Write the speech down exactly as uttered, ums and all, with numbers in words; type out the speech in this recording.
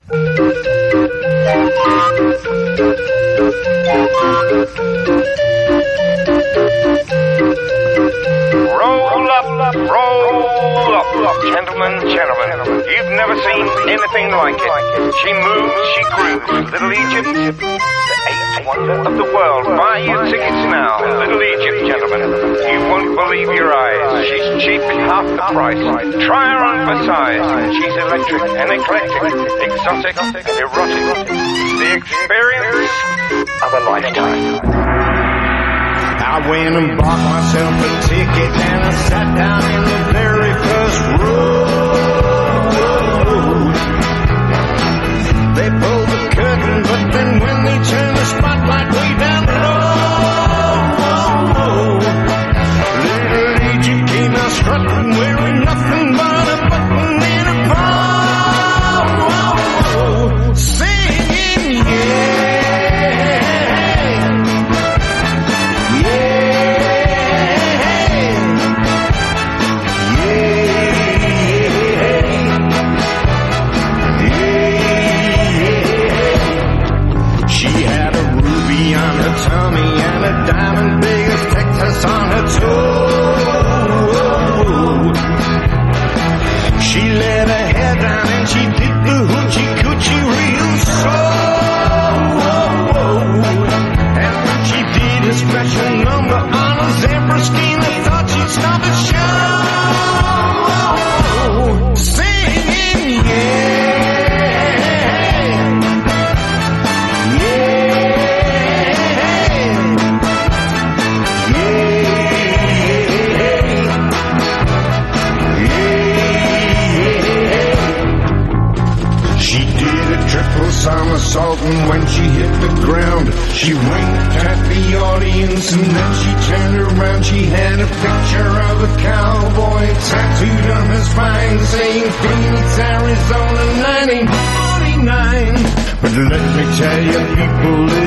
Roll up, roll up, gentlemen, gentlemen. You've never seen anything like it. She moves, she grooves. Little Egypt, the eighth wonder of the world. Buy your tickets now. Little Egypt, gentlemen. You won't believe your eyes. She's cheap at half the price. Try her on for size. She's electric and eclectic, exotic and erotic. The experience of a lifetime. I went and bought myself a ticket and I sat down in the very first row. They pulled the curtain, but then when they turned the spotlight way down low, Little Egypt came out strutting, wearing nothing but a button in a bow, singing, yeah. Tummy and a diamond big as Texas on her toe. She let her hair down and she did the hoochie coochie real slow. And when she did a special number on a zebra skin, they thought she'd stop the show, singing, yeah. Somersault, and when she hit the ground, she winked at the audience, and then she turned around. She had a picture of a cowboy tattooed on her spine, saying Phoenix, Arizona, nineteen forty-nine. But let me tell you, people,